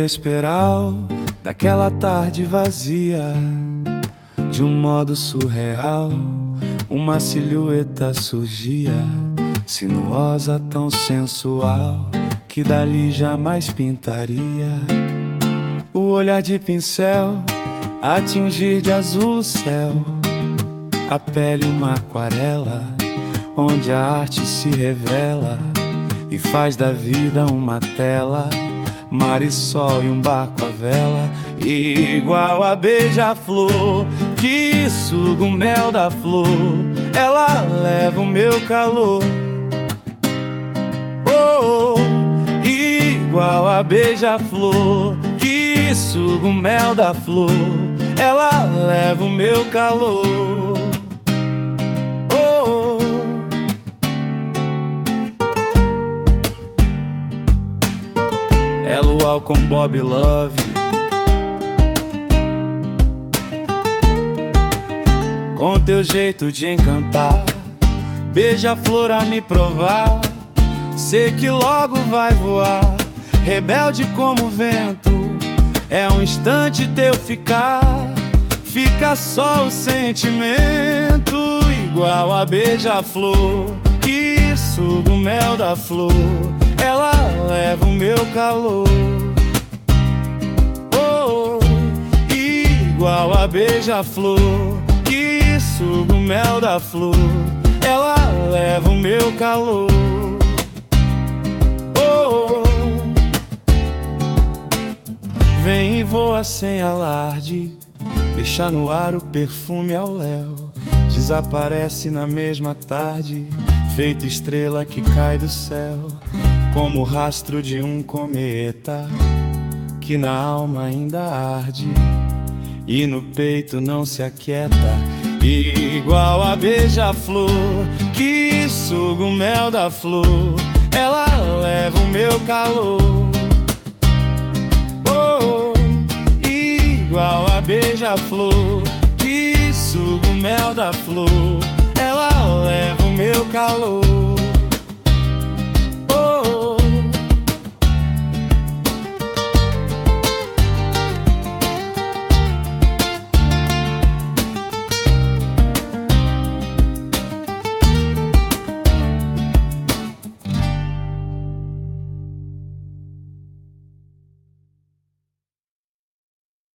vesperal daquela tarde vazia, de um modo surreal, uma silhueta surgia, sinuosa, tão sensual, que dali jamais pintaria. O olhar de pincel atingir de azul o céu, a pele uma aquarela, onde a arte se revela e faz da vida uma tela, mar e sol e um barco à vela, igual a beija-flor que suga o mel da flor. Ela leva o meu calor, oh, oh. Igual a beija-flor que suga o mel da flor. Ela leva o meu calor, oh, oh. É luau com Bob Love, com teu jeito de encantar, beija-flor a me provar. Sei que logo vai voar, rebelde como o vento. É um instante teu ficar, fica só o sentimento. Igual a beija-flor que suga o mel da flor. Ela leva o meu calor, oh, oh. Igual a beija-flor que suga o mel da flor. Ela leva o meu calor, oh, oh. Vem e voa sem alarde, deixa no ar o perfume ao léu. Desaparece na mesma tarde, feito estrela que cai do céu, como o rastro de um cometa que na alma ainda arde e no peito não se aquieta. Igual a beija-flor que suga o mel da flor. Ela leva o meu calor, oh, oh. Igual a beija-flor que suga o mel da flor. Ela leva o meu calor.